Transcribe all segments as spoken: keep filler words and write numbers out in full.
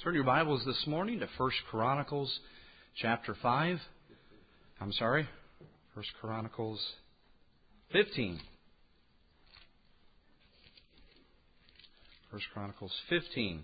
Turn your Bibles this morning to First Chronicles chapter five. I'm sorry, First Chronicles fifteen. First Chronicles fifteen.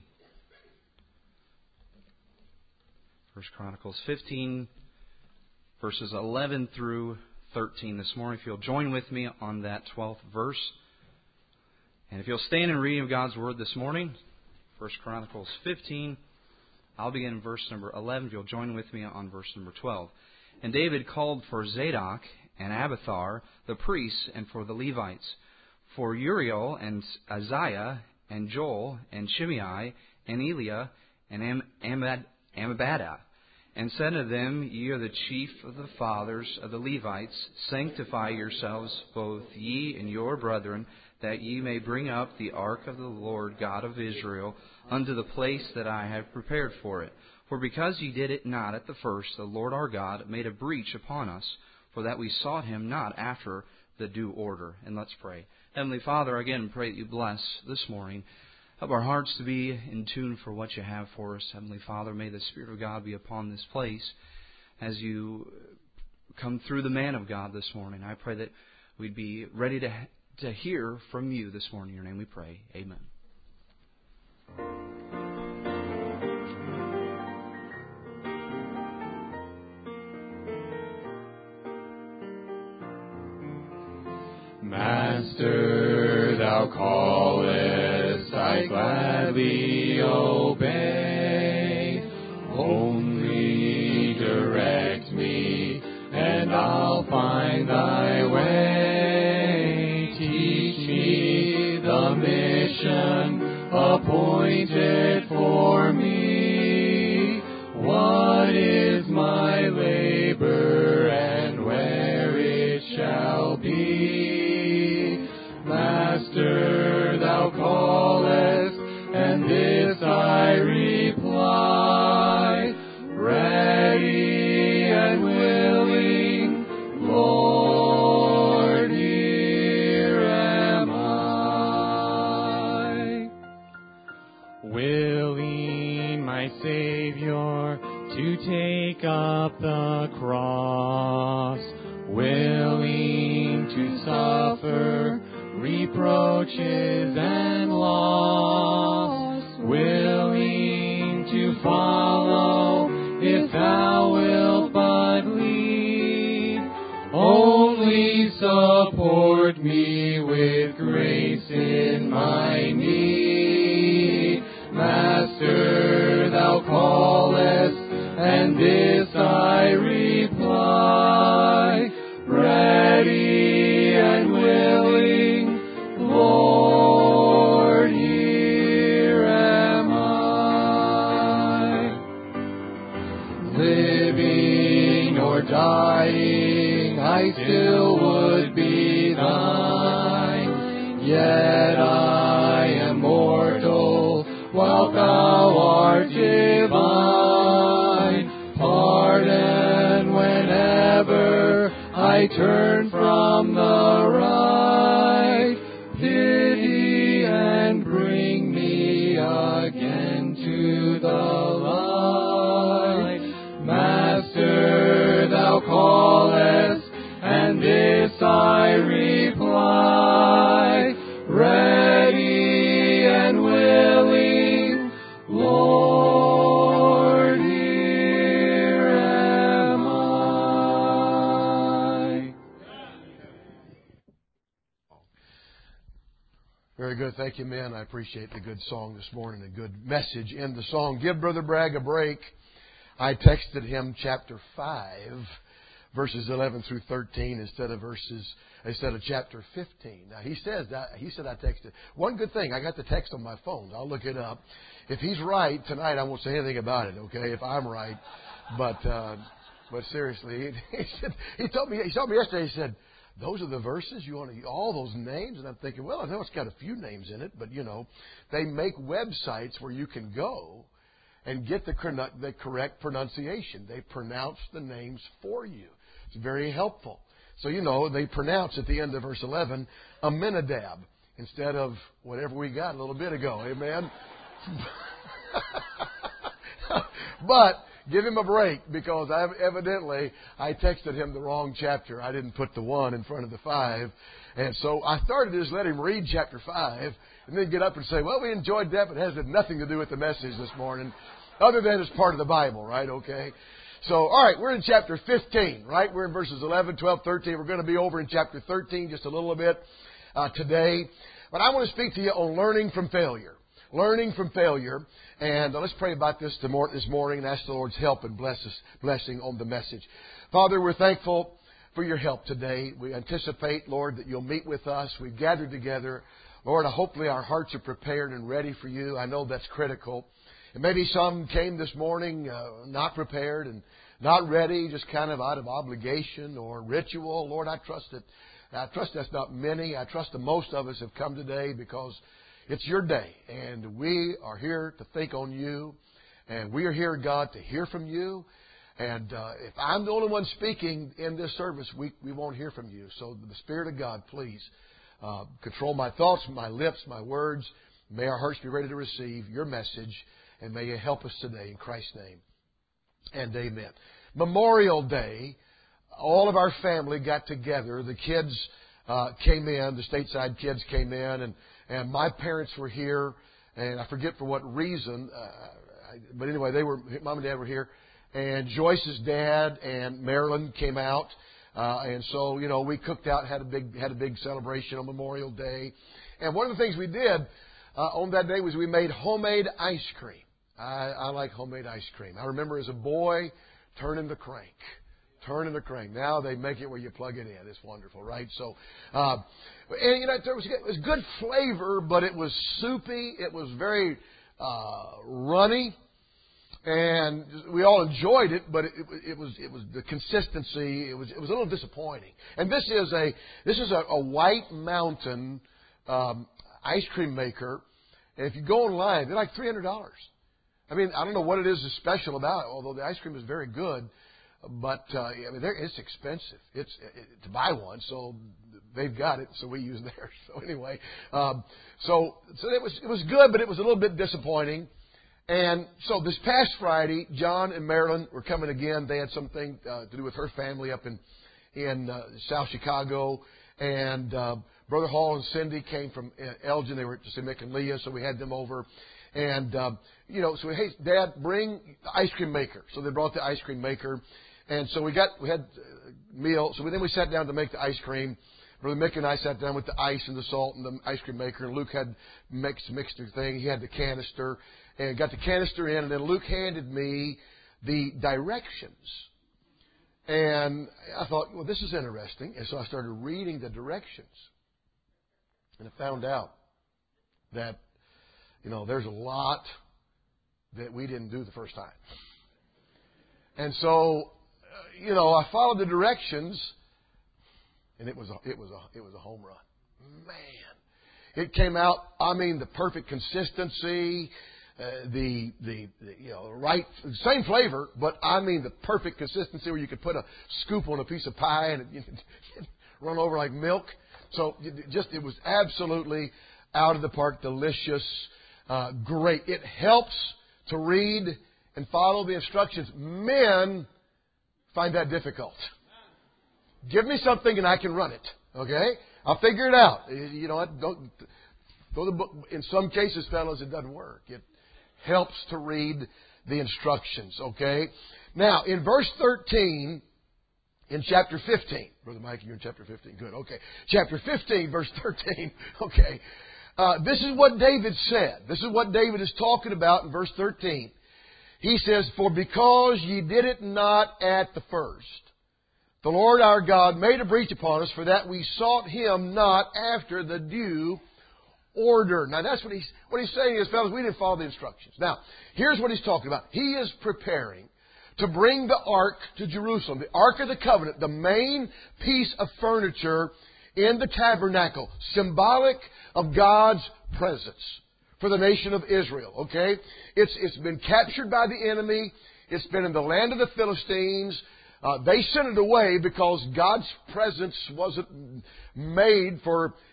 First Chronicles fifteen, verses eleven through thirteen this morning. If you'll join with me on that twelfth verse. And if you'll stand in reading of God's Word this morning, First Chronicles fifteen, I'll begin in verse number eleven. If you'll join with me on verse number twelve. And David called for Zadok and Abiathar, the priests, and for the Levites, for Uriel and Isaiah and Joel and Shimei and Eliah and Am- Amad- Amabada, and said to them, Ye are the chief of the fathers of the Levites, sanctify yourselves, both ye and your brethren, that ye may bring up the ark of the Lord God of Israel unto the place that I have prepared for it. For because ye did it not at the first, the Lord our God made a breach upon us, for that we sought Him not after the due order. And let's pray. Heavenly Father, again, pray that you bless this morning. Help our hearts to be in tune for what you have for us. Heavenly Father, may the Spirit of God be upon this place as you come through the man of God this morning. I pray that we'd be ready to to hear from you this morning. In your name we pray. Amen. Master, thou callest, I gladly obey. Only direct me, and I'll find thy way. Teach me the mission appointed for me. What is my labor, and where it shall be? Master, thou callest, and this I reply, ready and willing, Lord, here am I. Willing, my Savior, to take up the cross, willing to suffer reproaches and loss, willing to follow if thou wilt but lead. Only support me with grace in my need. Master, thou callest, and this I reply, ready and willing, Lord, here am I. Living or dying, I still would be thine, yet I am mortal, while thou art divine. Pardon whenever I turn from the right, pity and bring me again to the light. Master, thou callest, and this I reply, ready and willing, Lord, here am I. Very good. Thank you, men. I appreciate the good song this morning, a good message in the song. Give Brother Bragg a break. I texted him chapter five, verses eleven through thirteen instead of verses instead of chapter fifteen. Now he says that he said I texted. One good thing, I got the text on my phone. I'll look it up. If he's right tonight, I won't say anything about it. Okay, if I'm right, but uh, but seriously, he, he said he told me he told me yesterday. He said, those are the verses you want to all those names, and I'm thinking, well, I know it's got a few names in it, but you know, they make websites where you can go and get the, the correct pronunciation. They pronounce the names for you. It's very helpful. So, you know, they pronounce at the end of verse eleven, Aminadab, instead of whatever we got a little bit ago. Amen? But give him a break, because I evidently I texted him the wrong chapter. I didn't put the one in front of the five. And so I started to just let him read chapter five and then get up and say, well, we enjoyed that, but it has nothing to do with the message this morning, other than it's part of the Bible, right? Okay. So, all right, we're in chapter fifteen, right? We're in verses eleven, twelve, thirteen. We're going to be over in chapter thirteen just a little bit uh, today. But I want to speak to you on learning from failure. Learning from failure. And uh, let's pray about this this morning and ask the Lord's help and bless us, blessing on the message. Father, we're thankful for your help today. We anticipate, Lord, that you'll meet with us. We've gathered together. Lord, hopefully our hearts are prepared and ready for you. I know that's critical. And maybe some came this morning uh, not prepared and not ready, just kind of out of obligation or ritual. Lord, I trust that. I trust that's not many. I trust that most of us have come today because it's your day, and we are here to think on you, and we are here, God, to hear from you. And uh, if I'm the only one speaking in this service, we we won't hear from you. So the Spirit of God, please uh, control my thoughts, my lips, my words. May our hearts be ready to receive your message. And may you help us today in Christ's name. And amen. Memorial Day, all of our family got together. The kids uh, came in, the stateside kids came in, and, and my parents were here. And I forget for what reason, uh, I, but anyway, they were, Mom and Dad were here. And Joyce's dad and Marilyn came out. Uh, and so, you know, we cooked out, had a big, had a big celebration on Memorial Day. And one of the things we did uh, on that day was we made homemade ice cream. I, I like homemade ice cream. I remember as a boy turning the crank, turning the crank. Now they make it where you plug it in. It's wonderful, right? So, uh, and you know, there was, it was good flavor, but it was soupy. It was very uh, runny, and we all enjoyed it. But it, it, it was it was the consistency. It was it was a little disappointing. And this is a this is a, a White Mountain um, ice cream maker. And if you go online, they're like three hundred dollars. I mean, I don't know what it is that's special about it, although the ice cream is very good. But uh, I mean, it's expensive. It's it, to buy one, so they've got it, so we use theirs. So anyway, um, so so it was it was good, but it was a little bit disappointing. And so this past Friday, John and Marilyn were coming again. They had something uh, to do with her family up in in uh, South Chicago, and uh, Brother Hall and Cindy came from Elgin. They were just in Mick and Leah, so we had them over. And, um, you know, so, hey, Dad, bring the ice cream maker. So they brought the ice cream maker. And so we got, we had a meal. So then we sat down to make the ice cream. Brother Mick and I sat down with the ice and the salt and the ice cream maker. And Luke had mixed, mixed thing. He had the canister and got the canister in. And then Luke handed me the directions. And I thought, well, this is interesting. And so I started reading the directions. And I found out that, you know, there's a lot that we didn't do the first time. And so, uh, you know, I followed the directions, and it was a, it was a, it was a home run. Man, it came out. I mean, the perfect consistency, uh, the, the the you know right same flavor, but I mean the perfect consistency where you could put a scoop on a piece of pie and it, you know, run over like milk. So it just it was absolutely out of the park, delicious. Uh, great. It helps to read and follow the instructions. Men find that difficult. Give me something and I can run it. Okay? I'll figure it out. You know what? Don't, go to the book. In some cases, fellas, it doesn't work. It helps to read the instructions. Okay? Now, in verse thirteen, in chapter fifteen, Brother Mike, you're in chapter fifteen. Good. Okay. Chapter fifteen, verse thirteen. Okay. Uh, this is what David said. This is what David is talking about in verse thirteen. He says, "For because ye did it not at the first, the Lord our God made a breach upon us, for that we sought Him not after the due order." Now that's what he's, what he's saying is, fellas, we didn't follow the instructions. Now, here's what he's talking about. He is preparing to bring the Ark to Jerusalem. The Ark of the Covenant, the main piece of furniture in the tabernacle, symbolic of God's presence for the nation of Israel. Okay? It's, it's been captured by the enemy. It's been in the land of the Philistines. Uh, they sent it away because God's presence wasn't made for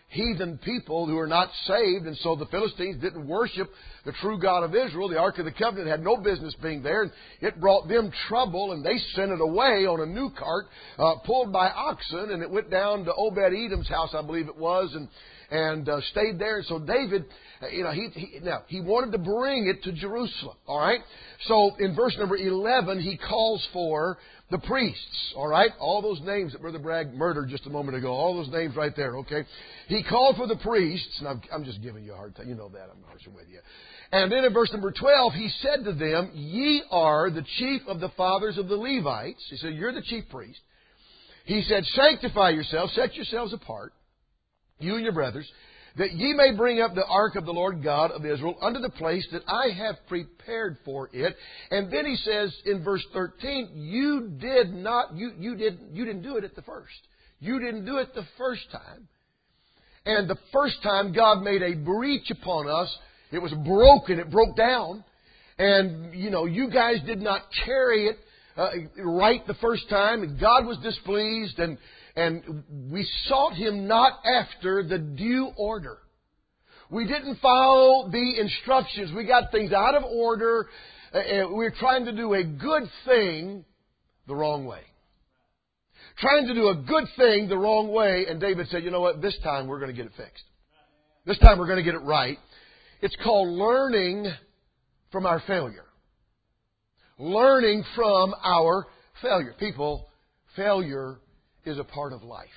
heathen people who are not saved. And so the Philistines didn't worship the true God of Israel. The Ark of the Covenant had no business being there. And it brought them trouble, and they sent it away on a new cart uh, pulled by oxen. And it went down to Obed-Edom's house, I believe it was, and and uh, stayed there. And so David, you know, he, he now he wanted to bring it to Jerusalem. All right. So in verse number eleven, he calls for the priests. All right, all those names that Brother Bragg murdered just a moment ago. All those names right there. Okay. He called for the priests, and I'm, I'm just giving you a hard time. You know that. I'm harshing with you. And then in verse number twelve, he said to them, "Ye are the chief of the fathers of the Levites." He said, "You're the chief priest." He said, "Sanctify yourselves, set yourselves apart, you and your brothers, that ye may bring up the ark of the Lord God of Israel unto the place that I have prepared for it." And then he says in verse thirteen, "You did not, you, you didn't, you didn't do it at the first. You didn't do it the first time. And the first time God made a breach upon us, it was broken, it broke down. And, you know, you guys did not carry it uh, right the first time, and God was displeased, and And we sought Him not after the due order. We didn't follow the instructions. We got things out of order. And we were trying to do a good thing the wrong way. Trying to do a good thing the wrong way. And David said, you know what? This time we're going to get it fixed. This time we're going to get it right. It's called learning from our failure. Learning from our failure. People, failure is a part of life.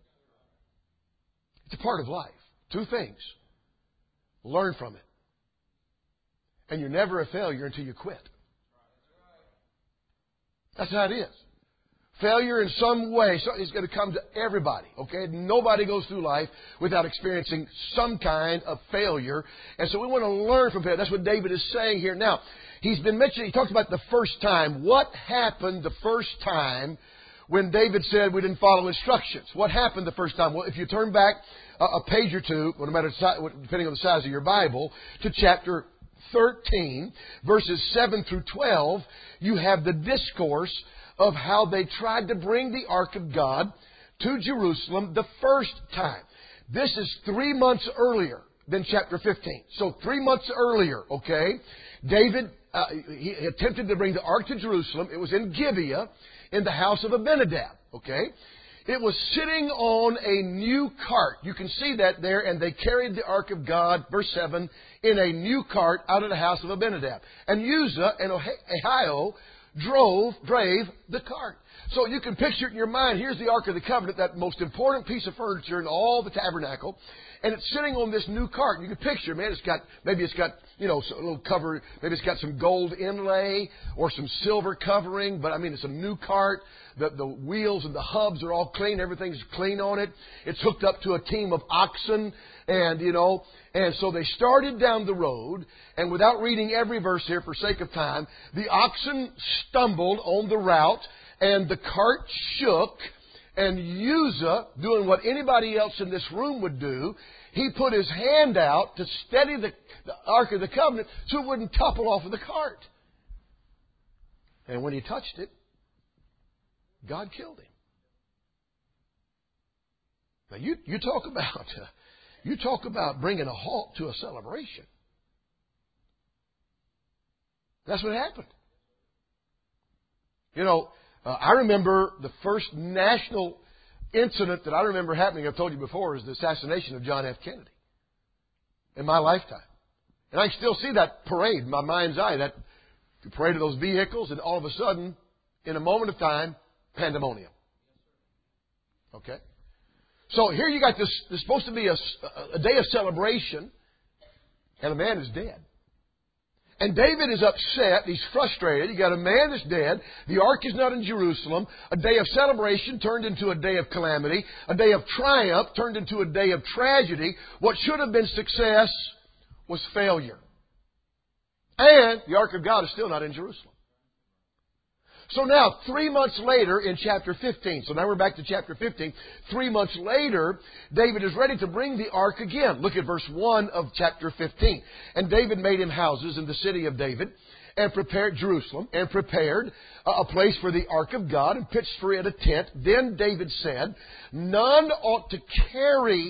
It's a part of life. Two things. Learn from it. And you're never a failure until you quit. That's how it is. Failure in some way is going to come to everybody. Okay? Nobody goes through life without experiencing some kind of failure. And so we want to learn from failure. That's what David is saying here. Now, he's been mentioning, he talks about the first time. What happened the first time when David said we didn't follow instructions? What happened the first time? Well, if you turn back a, a page or two, no matter depending on the size of your Bible, to chapter thirteen, verses seven through twelve, you have the discourse of how they tried to bring the ark of God to Jerusalem the first time. This is three months earlier than chapter fifteen. So three months earlier, okay, David uh, he attempted to bring the ark to Jerusalem. It was in Gibeah, in the house of Abinadab, okay? It was sitting on a new cart. You can see that there. And they carried the ark of God, verse seven, in a new cart out of the house of Abinadab. And Uzzah and Ahio drove, drave the cart. So you can picture it in your mind. Here's the Ark of the Covenant, that most important piece of furniture in all the tabernacle. And it's sitting on this new cart. You can picture, man, it's got, maybe it's got, you know, a little cover, maybe it's got some gold inlay or some silver covering. But I mean, it's a new cart. The, the wheels and the hubs are all clean. Everything's clean on it. It's hooked up to a team of oxen. And, you know, and so they started down the road. And without reading every verse here for sake of time, the oxen stumbled on the route. And the cart shook, and Uzzah, doing what anybody else in this room would do, he put his hand out to steady the, the Ark of the Covenant so it wouldn't topple off of the cart. And when he touched it, God killed him. Now you, you talk about uh, you talk about bringing a halt to a celebration. That's what happened. You know, Uh, I remember the first national incident that I remember happening, I've told you before, is the assassination of John F. Kennedy in my lifetime. And I can still see that parade in my mind's eye, that parade of those vehicles, and all of a sudden, in a moment of time, pandemonium. Okay? So here you got this, there's supposed to be a, a day of celebration, and a man is dead. And David is upset. He's frustrated. You got a man that's dead. The ark is not in Jerusalem. A day of celebration turned into a day of calamity. A day of triumph turned into a day of tragedy. What should have been success was failure. And the ark of God is still not in Jerusalem. So now, three months later in chapter fifteen, so now we're back to chapter fifteen, three months later, David is ready to bring the ark again. Look at verse one of chapter fifteen. And David made him houses in the city of David, and prepared Jerusalem, and prepared a place for the ark of God, and pitched for it a tent. Then David said, none ought to carry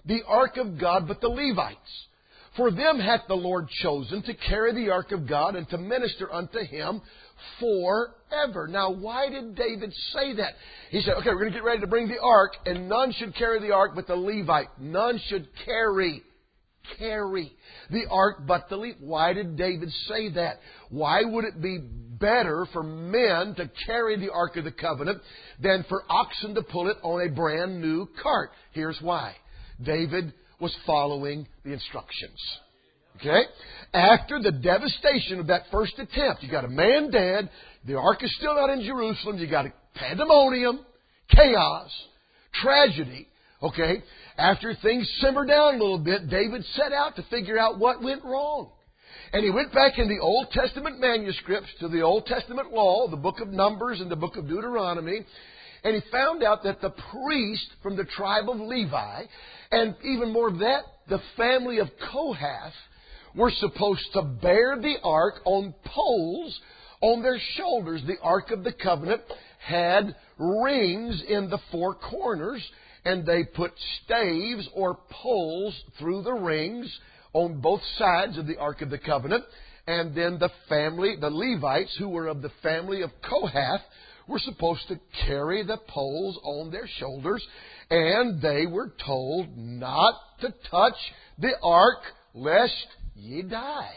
the ark of God but the Levites. For them hath the Lord chosen to carry the ark of God and to minister unto Him forever. Now, why did David say that? He said, okay, we're going to get ready to bring the ark, and none should carry the ark but the Levite. None should carry, carry the ark but the Levite. Why did David say that? Why would it be better for men to carry the Ark of the Covenant than for oxen to pull it on a brand new cart? Here's why. David was following the instructions. Okay? After the devastation of that first attempt, you got a man dead, the ark is still not in Jerusalem, you got a pandemonium, chaos, tragedy. Okay? After things simmer down a little bit, David set out to figure out what went wrong. And he went back in the Old Testament manuscripts to the Old Testament law, the book of Numbers and the book of Deuteronomy, and he found out that the priest from the tribe of Levi, and even more of that, the family of Kohath, were supposed to bear the ark on poles on their shoulders. The Ark of the Covenant had rings in the four corners, and they put staves or poles through the rings on both sides of the Ark of the Covenant. And then the family, the Levites, who were of the family of Kohath, were supposed to carry the poles on their shoulders. And they were told not to touch the ark, lest ye die.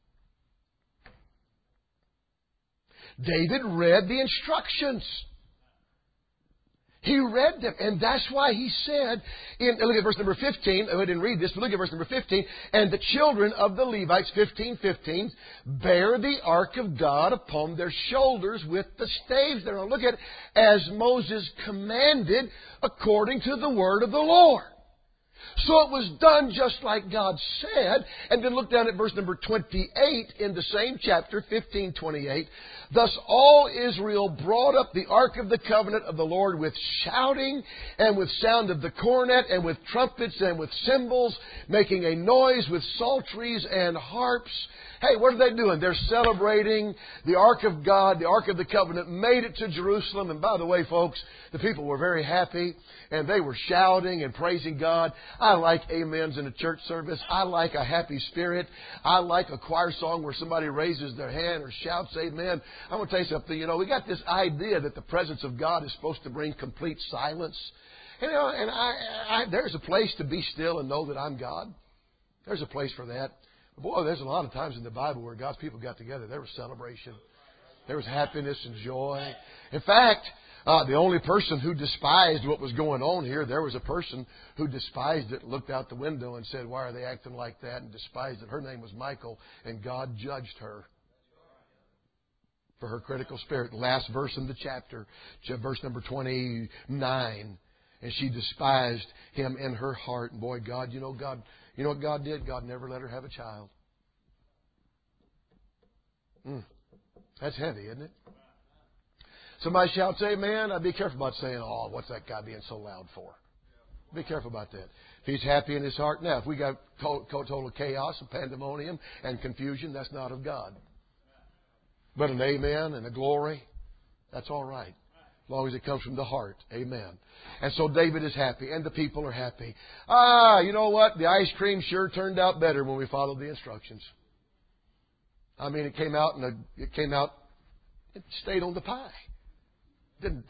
David read the instructions. He read them, and that's why he said, in, look at verse number fifteen, I didn't read this, but look at verse number fifteen, and the children of the Levites, fifteen fifteen, bear the ark of God upon their shoulders with the staves thereon. Look at it, as Moses commanded according to the word of the Lord. So it was done just like God said. And then look down at verse number twenty-eight in the same chapter, fifteen twenty-eight. Thus all Israel brought up the ark of the covenant of the Lord with shouting and with sound of the cornet and with trumpets and with cymbals, making a noise with psalteries and harps. Hey, what are they doing? They're celebrating the ark of God, the ark of the covenant, made it to Jerusalem. And by the way, folks, the people were very happy and they were shouting and praising God. I like amens in a church service. I like a happy spirit. I like a choir song where somebody raises their hand or shouts amen. I'm going to tell you something. You know, we got this idea that the presence of God is supposed to bring complete silence. You know, and I, I, there's a place to be still and know that I'm God. There's a place for that. Boy, there's a lot of times in the Bible where God's people got together. There was celebration. There was happiness and joy. In fact, uh, the only person who despised what was going on here, there was a person who despised it, looked out the window and said, why are they acting like that? And despised it. Her name was Michal, and God judged her for her critical spirit. Last verse in the chapter, verse number twenty-nine. And she despised him in her heart. And boy, God, you know, God, you know what God did? God never let her have a child. Mm. That's heavy, isn't it? Somebody shouts amen. I'd be careful about saying, oh, what's that guy being so loud for? Be careful about that. If he's happy in his heart. Now, if we got total chaos and pandemonium and confusion, that's not of God. But an amen and a glory, that's all right. As long as it comes from the heart. Amen. And so David is happy, and the people are happy. Ah, you know what? The ice cream sure turned out better when we followed the instructions. I mean, it came out, and a, it came out, it stayed on the pie. Didn't.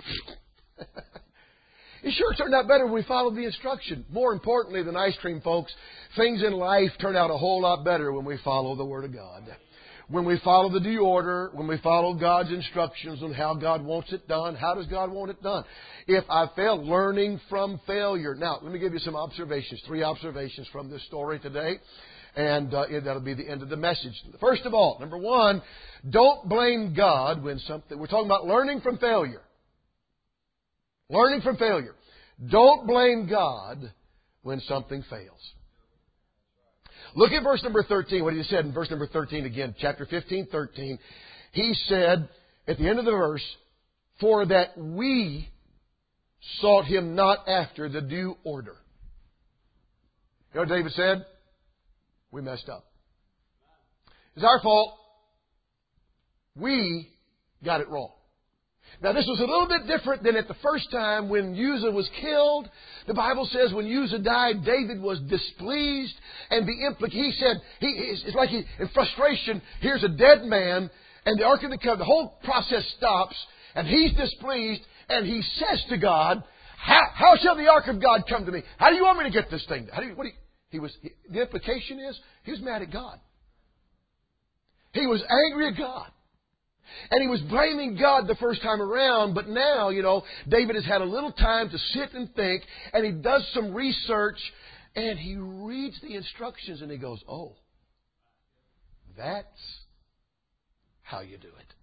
It sure turned out better when we followed the instruction. More importantly than ice cream, folks, things in life turn out a whole lot better when we follow the Word of God. When we follow the due order, when we follow God's instructions on how God wants it done, how does God want it done? If I fail, learning from failure. Now, let me give you some observations, three observations from this story today, and uh, that'll be the end of the message. First of all, number one, don't blame God when something... We're talking about learning from failure. Learning from failure. Don't blame God when something fails. Look at verse number thirteen, what he said in verse number thirteen again, chapter fifteen, thirteen. He said at the end of the verse, for that we sought him not after the due order. You know what David said? We messed up. It's our fault. We got it wrong. Now, this was a little bit different than at the first time when Uzzah was killed. The Bible says when Uzzah died, David was displeased. And the implic- he said, he, it's like he, in frustration, here's a dead man, and the Ark of the Covenant, the whole process stops, and he's displeased, and he says to God, how, how shall the Ark of God come to me? How do you want me to get this thing? How do you, what do you, he was, the implication is, he was mad at God. He was angry at God. And he was blaming God the first time around, but now, you know, David has had a little time to sit and think, and he does some research, and he reads the instructions, and he goes, oh, that's how you do it.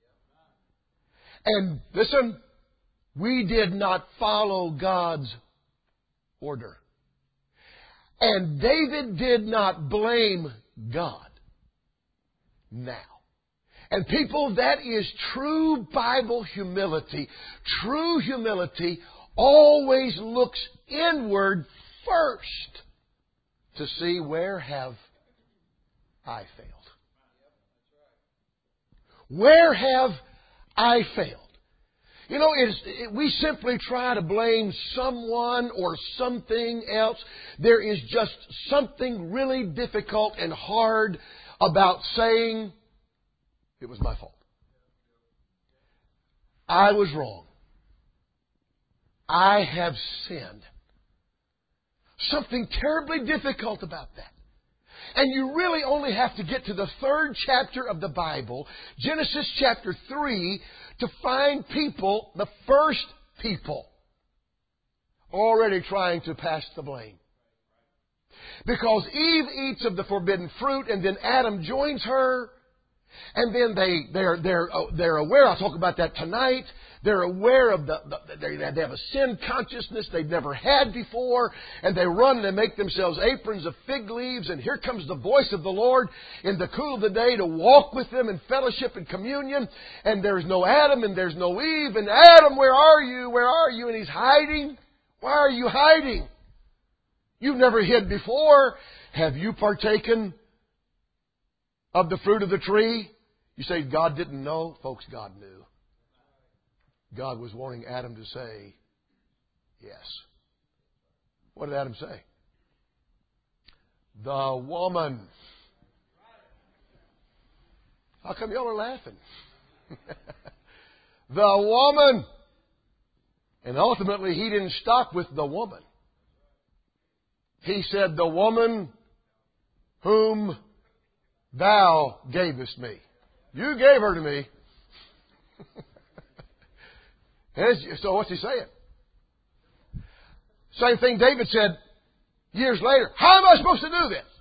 And listen, we did not follow God's order. And David did not blame God. Now. And people, that is true Bible humility. True humility always looks inward first to see where have I failed. Where have I failed? You know, it's, it, we simply try to blame someone or something else. There is just something really difficult and hard about saying, it was my fault. I was wrong. I have sinned. Something terribly difficult about that. And you really only have to get to the third chapter of the Bible, Genesis chapter three, to find people, the first people, already trying to pass the blame. Because Eve eats of the forbidden fruit, and then Adam joins her. And then they, they're, they're, they're aware, I'll talk about that tonight, they're aware of the, the they, they have a sin consciousness they've never had before, and they run and they make themselves aprons of fig leaves, and here comes the voice of the Lord in the cool of the day to walk with them in fellowship and communion, and there's no Adam and there's no Eve, and Adam, where are you, where are you? And he's hiding. Why are you hiding? You've never hid before. Have you partaken of the fruit of the tree? You say God didn't know. Folks, God knew. God was wanting Adam to say, yes. What did Adam say? The woman. How come y'all are laughing? The woman. And ultimately, he didn't stop with the woman. He said, the woman whom thou gavest me. You gave her to me. So what's he saying? Same thing David said years later. How am I supposed to do this?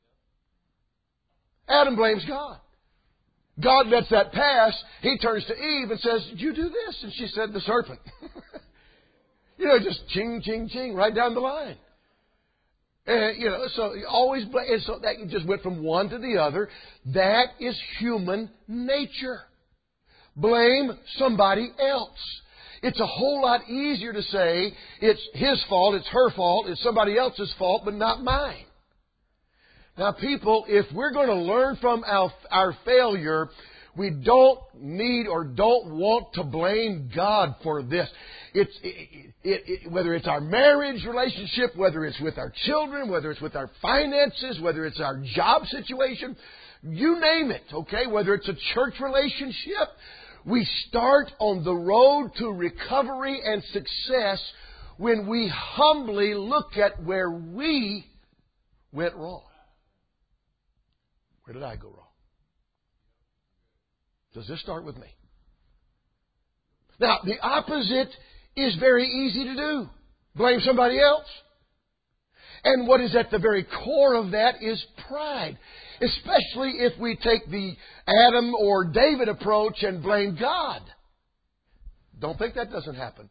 Adam blames God. God lets that pass. He turns to Eve and says, did you do this? And she said, the serpent. You know, just ching, ching, ching, right down the line. And, you know, so always blame. And so that just went from one to the other. That is human nature. Blame somebody else. It's a whole lot easier to say it's his fault, it's her fault, it's somebody else's fault, but not mine. Now, people, if we're going to learn from our, our failure, we don't need or don't want to blame God for this. It's it, it, it, whether it's our marriage relationship, whether it's with our children, whether it's with our finances, whether it's our job situation, you name it, okay? Whether it's a church relationship, we start on the road to recovery and success when we humbly look at where we went wrong. Where did I go wrong? Does this start with me? Now, the opposite is very easy to do. Blame somebody else. And what is at the very core of that is pride. Especially if we take the Adam or David approach and blame God. Don't think that doesn't happen.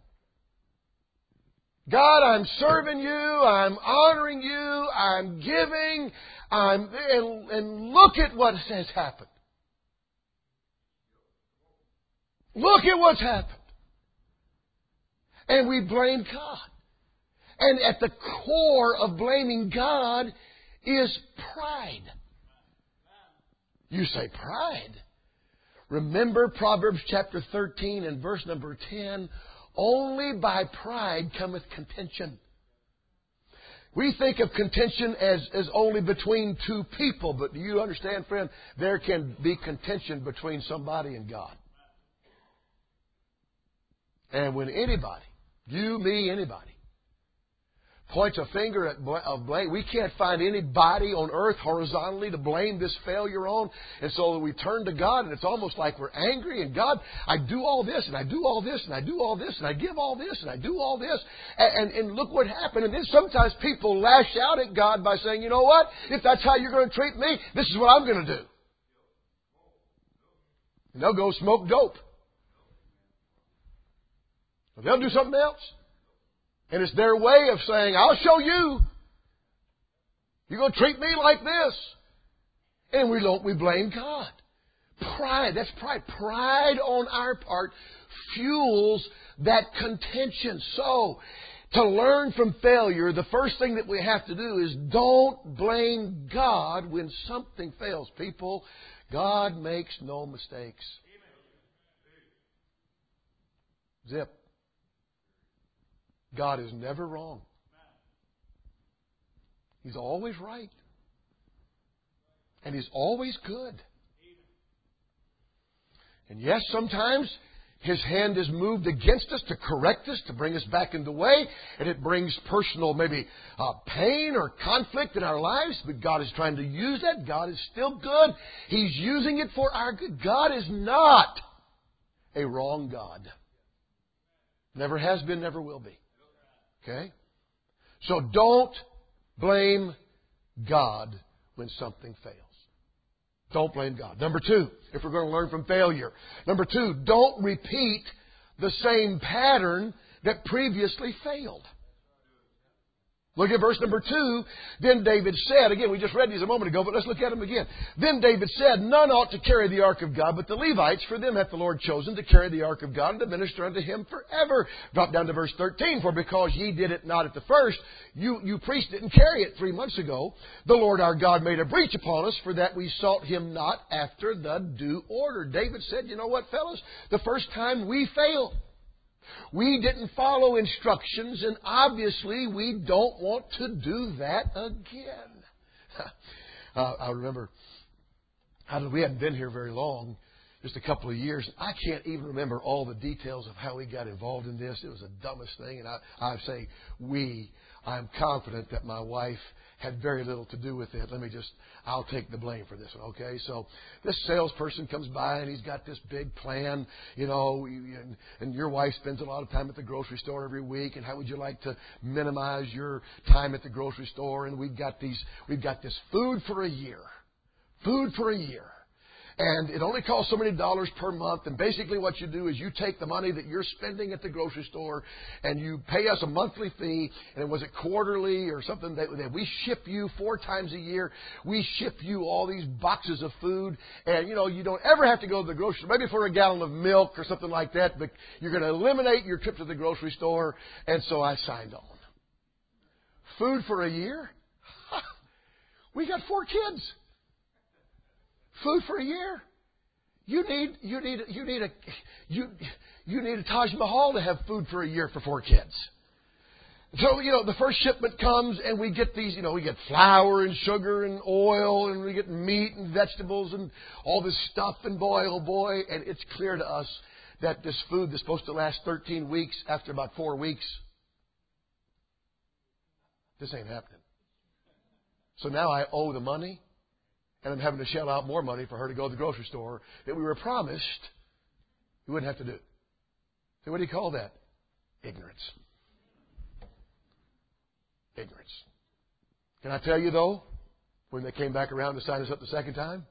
God, I'm serving you, I'm honoring you, I'm giving, I'm and, and look at what has happened. Look at what's happened. And we blame God. And at the core of blaming God is pride. You say pride? Remember Proverbs chapter thirteen and verse number ten. Only by pride cometh contention. We think of contention as, as only between two people, but do you understand, friend? There can be contention between somebody and God. And when anybody, you, me, anybody, points a finger at of blame, we can't find anybody on earth horizontally to blame this failure on. And so we turn to God, and it's almost like we're angry. And God, I do all this, and I do all this, and I do all this, and I give all this, and I do all this. And, and, and look what happened. And then sometimes people lash out at God by saying, you know what? If that's how you're going to treat me, this is what I'm going to do. And they'll go smoke dope. Or they'll do something else. And it's their way of saying, I'll show you. You're going to treat me like this. And we don't, we blame God. Pride, that's pride. Pride on our part fuels that contention. So, to learn from failure, the first thing that we have to do is don't blame God when something fails. People, God makes no mistakes. Zip. God is never wrong. He's always right. And He's always good. And yes, sometimes His hand is moved against us to correct us, to bring us back in the way. And it brings personal, maybe uh, pain or conflict in our lives. But God is trying to use that. God is still good. He's using it for our good. God is not a wrong God. Never has been, never will be. Okay? So don't blame God when something fails. Don't blame God. Number two, if we're going to learn from failure. Number two, don't repeat the same pattern that previously failed. Look at verse number two. Then David said, again, we just read these a moment ago, but let's look at them again. Then David said, none ought to carry the ark of God, but the Levites, for them hath the Lord chosen to carry the ark of God and to minister unto Him forever. Drop down to verse thirteen. For because ye did it not at the first, you, you priests didn't carry it three months ago. The Lord our God made a breach upon us, for that we sought Him not after the due order. David said, you know what, fellas? The first time we failed. We didn't follow instructions, and obviously we don't want to do that again. uh, I remember, how did, we hadn't been here very long, just a couple of years. I can't even remember all the details of how we got involved in this. It was the dumbest thing, and I, I say we. I'm confident that my wife had very little to do with it. Let me just, I'll take the blame for this one, okay? So this salesperson comes by and he's got this big plan, you know, and, and your wife spends a lot of time at the grocery store every week, and how would you like to minimize your time at the grocery store? And we've got these, we've got this food for a year. Food for a year. And it only costs so many dollars per month. And basically what you do is you take the money that you're spending at the grocery store and you pay us a monthly fee. And was it quarterly or something that, that we ship you four times a year? We ship you all these boxes of food. And, you know, you don't ever have to go to the grocery store, maybe for a gallon of milk or something like that. But you're going to eliminate your trip to the grocery store. And so I signed on. Food for a year? We got four kids. Food for a year. You need you need you need a you you need a Taj Mahal to have food for a year for four kids. So, you know, the first shipment comes and we get these, you know, we get flour and sugar and oil and we get meat and vegetables and all this stuff, and boy, oh boy, and it's clear to us that this food that's supposed to last thirteen weeks, after about four weeks, this ain't happening. So now I owe the money. And I'm having to shell out more money for her to go to the grocery store that we were promised we wouldn't have to do. So what do you call that? Ignorance. Ignorance. Can I tell you, though, when they came back around to sign us up the second time,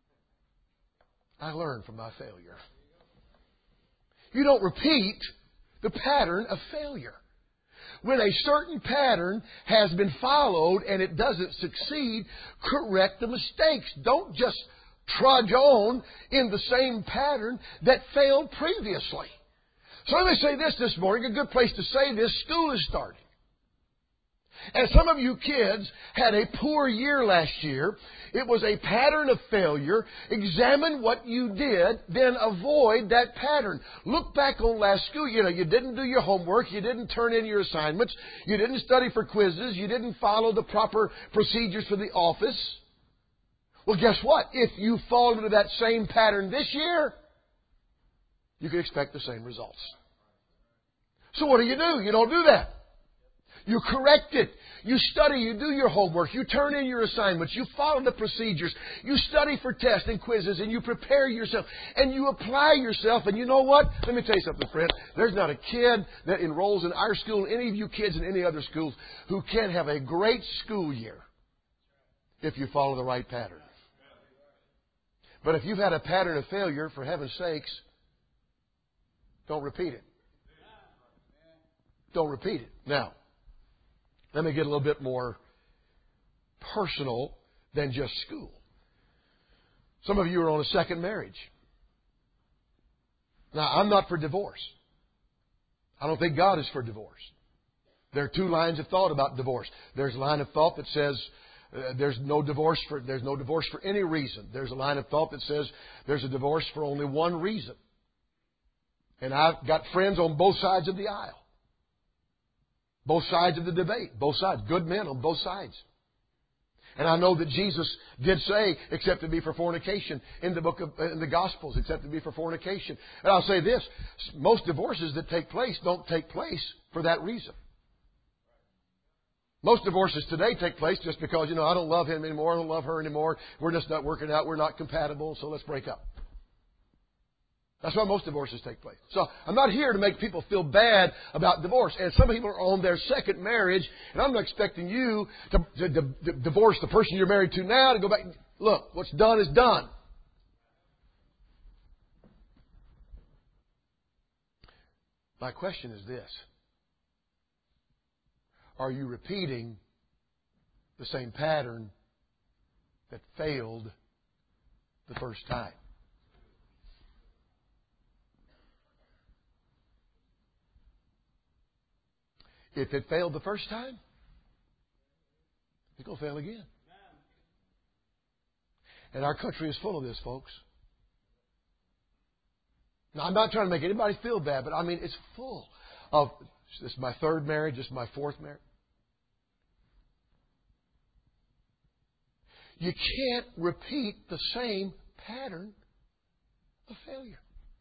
I learned from my failure. You don't repeat the pattern of failure. When a certain pattern has been followed and it doesn't succeed, correct the mistakes. Don't just trudge on in the same pattern that failed previously. So let me say this this morning, a good place to say this, school is starting. And some of you kids had a poor year last year. It was a pattern of failure. Examine what you did, then avoid that pattern. Look back on last school. You know, you didn't do your homework. You didn't turn in your assignments. You didn't study for quizzes. You didn't follow the proper procedures for the office. Well, guess what? If you fall into that same pattern this year, you can expect the same results. So what do you do? You don't do that. You correct it. You study. You do your homework. You turn in your assignments. You follow the procedures. You study for tests and quizzes, and you prepare yourself. And you apply yourself. And you know what? Let me tell you something, friend. There's not a kid that enrolls in our school, any of you kids in any other schools, who can have a great school year if you follow the right pattern. But if you've had a pattern of failure, for heaven's sakes, don't repeat it. Don't repeat it. Now, let me get a little bit more personal than just school. Some of you are on a second marriage. Now, I'm not for divorce. I don't think God is for divorce. There are two lines of thought about divorce. There's a line of thought that says uh, there's no divorce for there's no divorce for any reason. There's a line of thought that says there's a divorce for only one reason. And I've got friends on both sides of the aisle. Both sides of the debate. Both sides. Good men on both sides. And I know that Jesus did say, except to be for fornication, in the book of, in the Gospels, except to be for fornication. And I'll say this, most divorces that take place don't take place for that reason. Most divorces today take place just because, you know, I don't love him anymore, I don't love her anymore, we're just not working out, we're not compatible, so let's break up. That's why most divorces take place. So I'm not here to make people feel bad about divorce. And some people are on their second marriage, and I'm not expecting you to, to, to, to divorce the person you're married to now to go back. Look, what's done is done. My question is this. Are you repeating the same pattern that failed the first time? If it failed the first time, it's going to fail again. And our country is full of this, folks. Now, I'm not trying to make anybody feel bad, but I mean, it's full of, this is my third marriage, this is my fourth marriage. You can't repeat the same pattern of failure.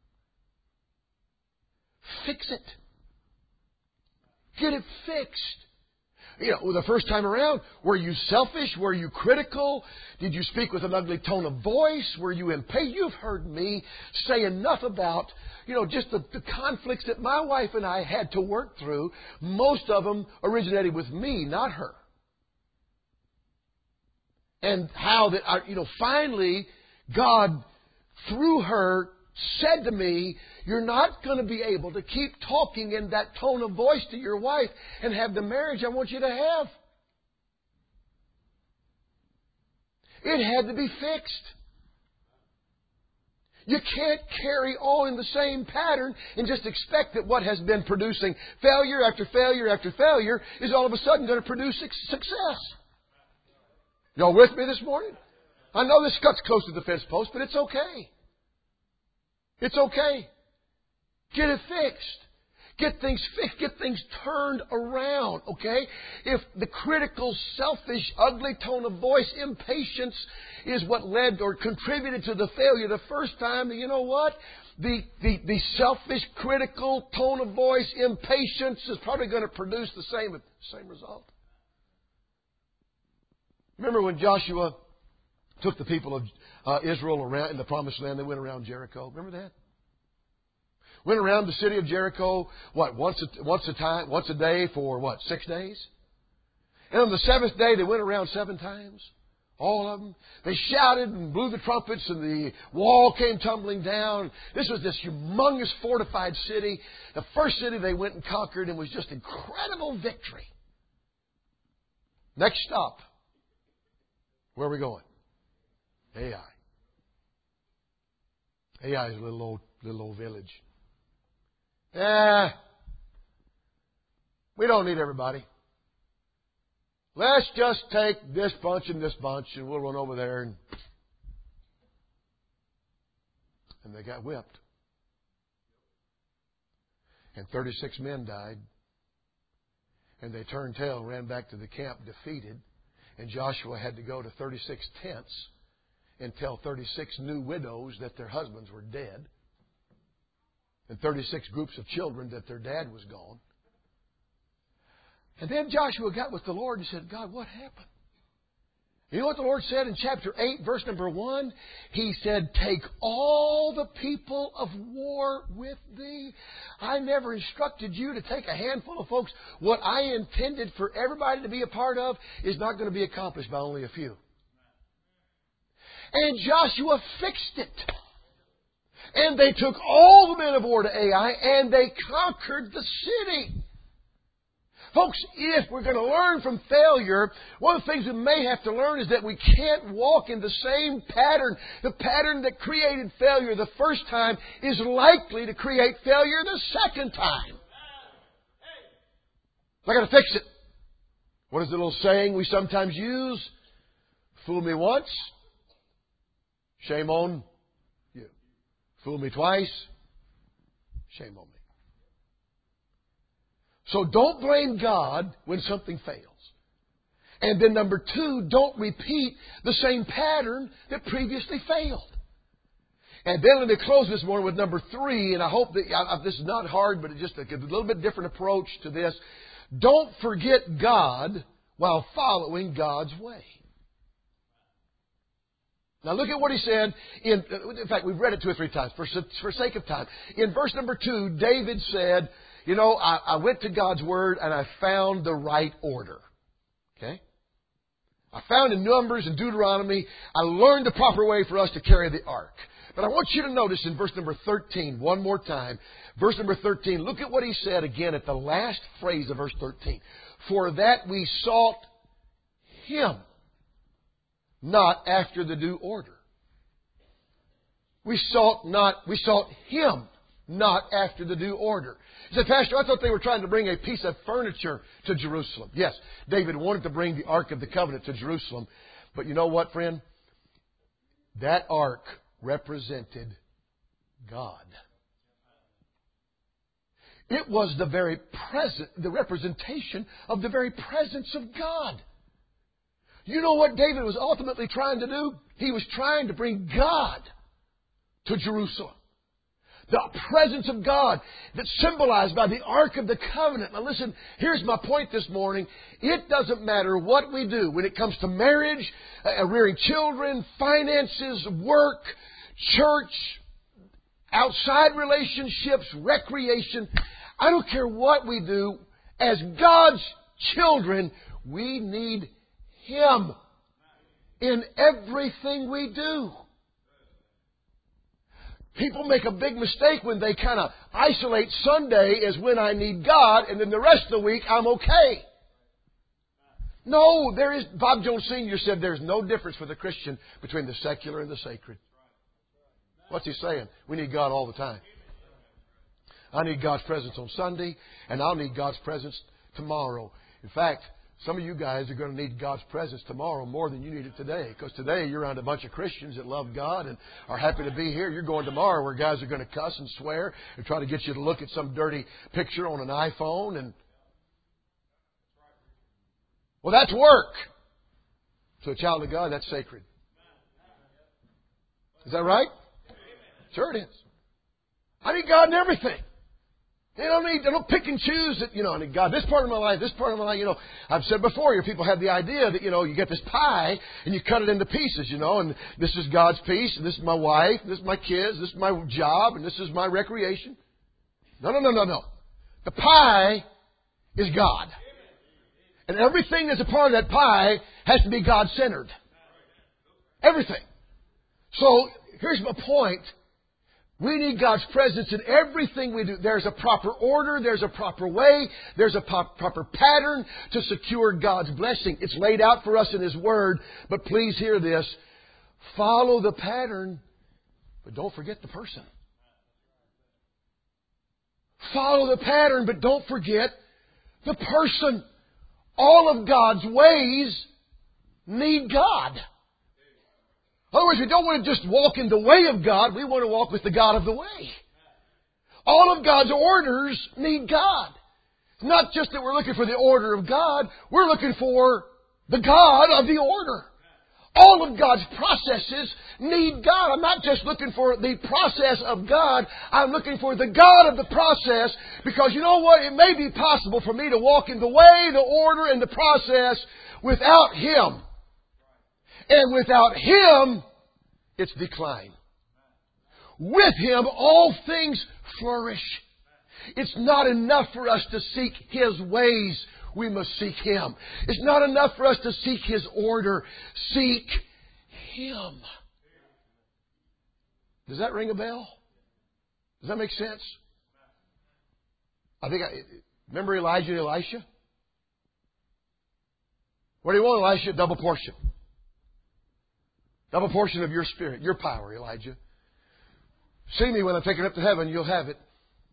Fix it. Get it fixed. You know, the first time around, were you selfish? Were you critical? Did you speak with an ugly tone of voice? Were you impatient? You've heard me say enough about, you know, just the, the conflicts that my wife and I had to work through. Most of them originated with me, not her. And how that, I, you know, finally, God, through her, said to me, you're not going to be able to keep talking in that tone of voice to your wife and have the marriage I want you to have. It had to be fixed. You can't carry on in the same pattern and just expect that what has been producing failure after failure after failure is all of a sudden going to produce success. Y'all with me this morning? I know this cuts close to the fence post, but it's okay. It's okay. Get it fixed. Get things fixed. Get things turned around, okay? If the critical, selfish, ugly tone of voice, impatience, is what led or contributed to the failure the first time, you know what? The, the, the selfish, critical tone of voice, impatience is probably going to produce the same, same result. Remember when Joshua took the people of uh, Israel around in the Promised Land? They went around Jericho. Remember that? Went around the city of Jericho, what, once a, once a time, once a day for what, six days? And on the seventh day, they went around seven times. All of them. They shouted and blew the trumpets, and the wall came tumbling down. This was this humongous fortified city. The first city they went and conquered, and was just incredible victory. Next stop. Where are we going? Ai. Ai is a little old, little old village. Eh, we don't need everybody. Let's just take this bunch and this bunch and we'll run over there. And, and they got whipped. And thirty-six men died. And they turned tail and ran back to the camp defeated. And Joshua had to go to thirty-six tents and tell thirty-six new widows that their husbands were dead. And thirty-six groups of children that their dad was gone. And then Joshua got with the Lord and said, God, what happened? You know what the Lord said in chapter eight, verse number one? He said, take all the people of war with thee. I never instructed you to take a handful of folks. What I intended for everybody to be a part of is not going to be accomplished by only a few. And Joshua fixed it. And they took all the men of war to Ai and they conquered the city. Folks, if we're going to learn from failure, one of the things we may have to learn is that we can't walk in the same pattern. The pattern that created failure the first time is likely to create failure the second time. So I got to fix it. What is the little saying we sometimes use? Fool me once, shame on you. Fool me twice, shame on me. So don't blame God when something fails. And then number two, don't repeat the same pattern that previously failed. And then let me close this morning with number three, and I hope that I, this is not hard, but it's just a, a little bit different approach to this. Don't forget God while following God's way. Now look at what he said. In, in fact, we've read it two or three times for, for sake of time. In verse number two, David said, you know, I, I went to God's Word and I found the right order. Okay? I found in Numbers and Deuteronomy, I learned the proper way for us to carry the ark. But I want you to notice in verse number thirteen, one more time. Verse number thirteen, look at what he said again at the last phrase of verse thirteen. For that we sought Him, not after the due order. We sought not, we sought Him, not after the due order. He said, Pastor, I thought they were trying to bring a piece of furniture to Jerusalem. Yes, David wanted to bring the Ark of the Covenant to Jerusalem. But you know what, friend? That Ark represented God. It was the very present, the representation of the very presence of God. You know what David was ultimately trying to do? He was trying to bring God to Jerusalem. The presence of God that's symbolized by the Ark of the Covenant. Now listen, here's my point this morning. It doesn't matter what we do when it comes to marriage, uh, rearing children, finances, work, church, outside relationships, recreation. I don't care what we do. As God's children, we need Him in everything we do. People make a big mistake when they kind of isolate Sunday as when I need God, and then the rest of the week I'm okay. No, there is. Bob Jones Senior said there's no difference for the Christian between the secular and the sacred. What's he saying? We need God all the time. I need God's presence on Sunday, and I'll need God's presence tomorrow. In fact, some of you guys are going to need God's presence tomorrow more than you need it today. Because today you're around a bunch of Christians that love God and are happy to be here. You're going tomorrow where guys are going to cuss and swear and try to get you to look at some dirty picture on an iPhone. And well, that's work. To a child of God, that's sacred. Is that right? Sure it is. I need God in everything. They don't need, they don't pick and choose that, you know, I need God, this part of my life, this part of my life, you know. I've said before, your people have the idea that, you know, you get this pie and you cut it into pieces, you know, and this is God's piece, and this is my wife, and this is my kids, this is my job, and this is my recreation. No, no, no, no, no. The pie is God. And everything that's a part of that pie has to be God-centered. Everything. So, here's my point. We need God's presence in everything we do. There's a proper order. There's a proper way. There's a proper pattern to secure God's blessing. It's laid out for us in His Word. But please hear this. Follow the pattern, but don't forget the person. Follow the pattern, but don't forget the person. All of God's ways need God. In other words, we don't want to just walk in the way of God. We want to walk with the God of the way. All of God's orders need God. It's not just that we're looking for the order of God. We're looking for the God of the order. All of God's processes need God. I'm not just looking for the process of God. I'm looking for the God of the process, because you know what? It may be possible for me to walk in the way, the order, and the process without Him. And without Him, it's decline. With Him, all things flourish. It's not enough for us to seek His ways. We must seek Him. It's not enough for us to seek His order. Seek Him. Does that ring a bell? Does that make sense? I think I, remember Elijah and Elisha? What do you want, Elisha? Double portion. Double portion of your spirit, your power, Elijah. See me when I'm taken up to heaven, you'll have it.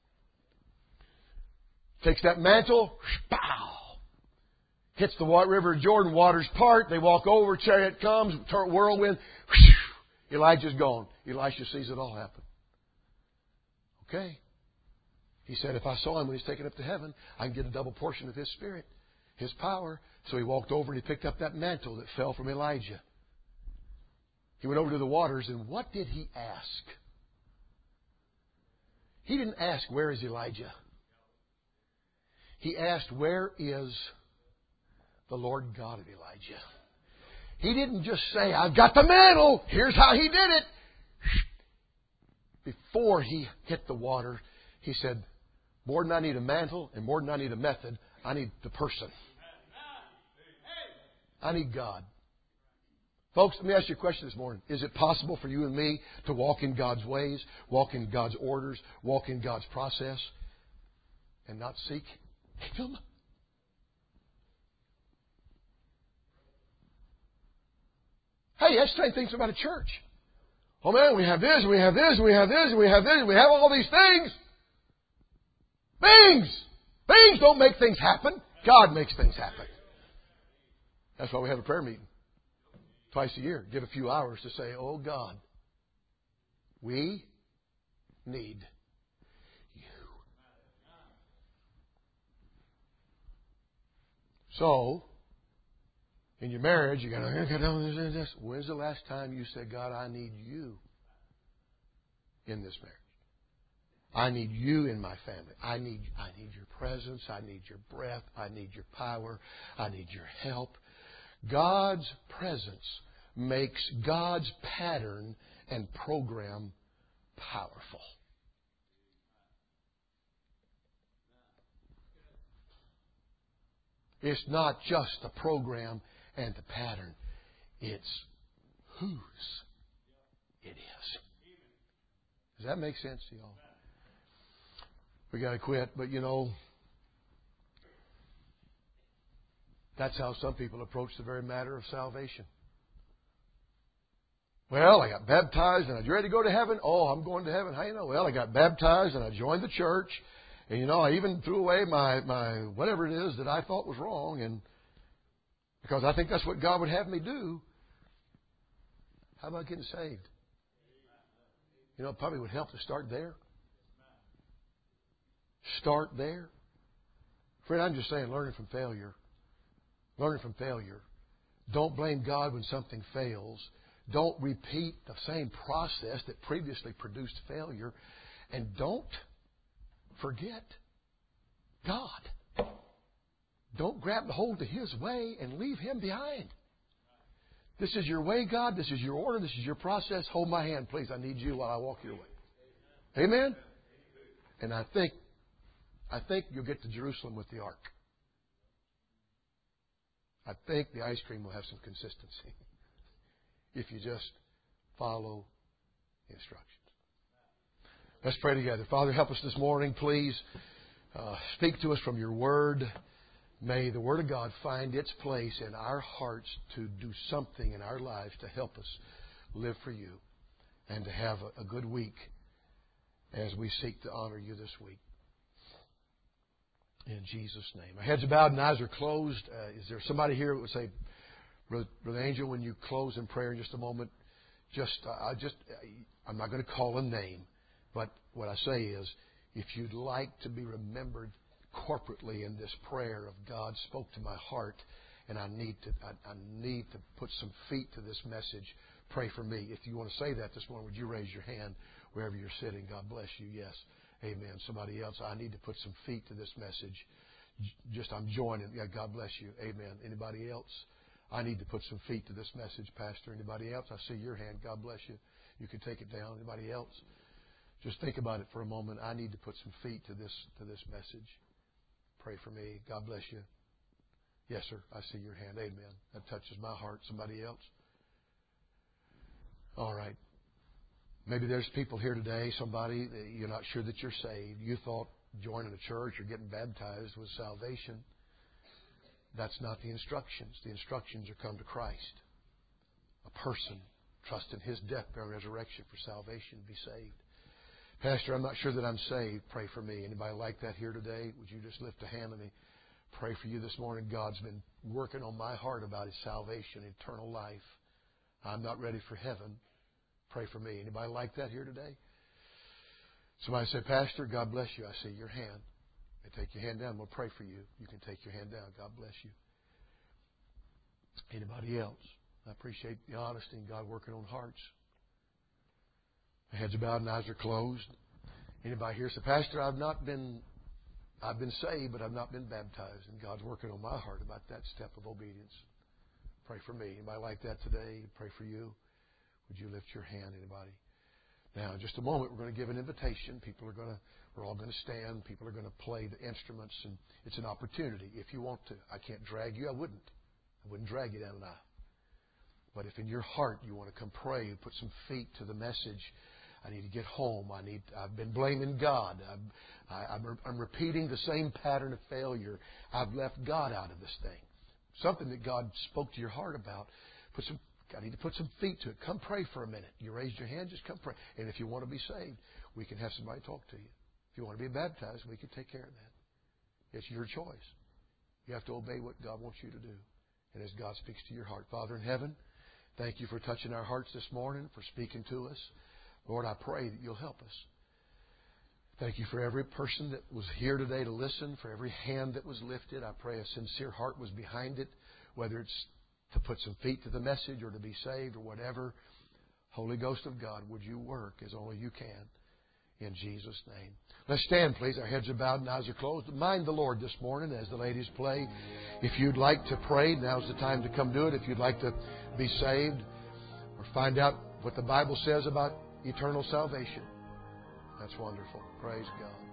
Takes that mantle, pow! Hits the river Jordan, waters part. They walk over, chariot comes, whirlwind. Whew, Elijah's gone. Elisha sees it all happen. Okay. He said, if I saw him when he's taken up to heaven, I can get a double portion of his spirit, his power. So he walked over and he picked up that mantle that fell from Elijah. He went over to the waters, and what did he ask? He didn't ask, where is Elijah? He asked, where is the Lord God of Elijah? He didn't just say, I've got the mantle. Here's how he did it. Before he hit the water, he said, more than I need a mantle and more than I need a method, I need the person. I need God. Folks, let me ask you a question this morning. Is it possible for you and me to walk in God's ways, walk in God's orders, walk in God's process, and not seek Him? Hey, that's strange things about a church. Oh man, we have this, and we have this, and we have this, and we have this, and we have all these things. Things! Things don't make things happen. God makes things happen. That's why we have a prayer meeting. Twice a year. Give a few hours to say, oh God, we need You. So, in your marriage, you got to, when's the last time you said, God, I need You in this marriage? I need You in my family. I need, I need Your presence. I need Your breath. I need Your power. I need Your help. God's presence makes God's pattern and program powerful. It's not just the program and the pattern. It's whose it is. Does that make sense to y'all? We got to quit, but you know, that's how some people approach the very matter of salvation. Well, I got baptized and I was ready to go to heaven. Oh, I'm going to heaven. How you know? Well, I got baptized and I joined the church. And, you know, I even threw away my, my whatever it is that I thought was wrong. And because I think that's what God would have me do. How about getting saved? You know, it probably would help to start there. Start there. Friend, I'm just saying, learning from failure. Learning from failure. Don't blame God when something fails. Don't repeat the same process that previously produced failure. And don't forget God. Don't grab hold of His way and leave Him behind. This is your way, God. This is your order. This is your process. Hold my hand, please. I need You while I walk your way. Amen? And I think, I think you'll get to Jerusalem with the ark. I think the ice cream will have some consistency if you just follow the instructions. Let's pray together. Father, help us this morning, please. Uh, speak to us from Your Word. May the Word of God find its place in our hearts to do something in our lives to help us live for You and to have a, a good week as we seek to honor You this week. In Jesus' name. Our heads are bowed and eyes are closed. Uh, is there somebody here that would say, Brother, Brother Angel, when you close in prayer in just a moment, just uh, I just I'm not going to call a name, but what I say is, if you'd like to be remembered corporately in this prayer of God spoke to my heart, and I need to I, I need to put some feet to this message, pray for me. If you want to say that this morning, would you raise your hand wherever you're sitting? God bless you. Yes. Amen. Somebody else, I need to put some feet to this message. Just I'm joining. Yeah, God bless you. Amen. Anybody else? I need to put some feet to this message, Pastor. Anybody else? I see your hand. God bless you. You can take it down. Anybody else? Just think about it for a moment. I need to put some feet to this to this message. Pray for me. God bless you. Yes, sir. I see your hand. Amen. That touches my heart. Somebody else? All right. Maybe there's people here today, somebody, you're not sure that you're saved. You thought joining a church or getting baptized was salvation. That's not the instructions. The instructions are come to Christ. A person, trust in His death, burial, and resurrection for salvation to be saved. Pastor, I'm not sure that I'm saved. Pray for me. Anybody like that here today? Would you just lift a hand and me? Pray for you this morning. God's been working on my heart about His salvation, eternal life. I'm not ready for heaven. Pray for me. Anybody like that here today? Somebody say, Pastor, God bless you. I see your hand. They take your hand down. We'll pray for you. You can take your hand down. God bless you. Anybody else? I appreciate the honesty and God working on hearts. The heads are bowed and eyes are closed. Anybody here say, Pastor, I've not been, I've been saved, but I've not been baptized. And God's working on my heart about that step of obedience. Pray for me. Anybody like that today? Pray for you. Would you lift your hand, anybody? Now, in just a moment, we're going to give an invitation. People are going to, we're all going to stand. People are going to play the instruments, and it's an opportunity if you want to. I can't drag you. I wouldn't. I wouldn't drag you down an aisle. But if in your heart you want to come pray and put some feet to the message, I need to get home. I need. I've been blaming God. I'm, I, I'm, I'm repeating the same pattern of failure. I've left God out of this thing. Something that God spoke to your heart about. Put some. I need to put some feet to it. Come pray for a minute. You raised your hand, just come pray. And if you want to be saved, we can have somebody talk to you. If you want to be baptized, we can take care of that. It's your choice. You have to obey what God wants you to do. And as God speaks to your heart. Father in heaven, thank you for touching our hearts this morning, for speaking to us. Lord, I pray that you'll help us. Thank you for every person that was here today to listen, for every hand that was lifted. I pray a sincere heart was behind it, whether it's to put some feet to the message or to be saved or whatever. Holy Ghost of God, would you work as only you can in Jesus' name. Let's stand, please. Our heads are bowed and eyes are closed. Mind the Lord this morning as the ladies play. If you'd like to pray, now's the time to come do it. If you'd like to be saved or find out what the Bible says about eternal salvation, that's wonderful. Praise God.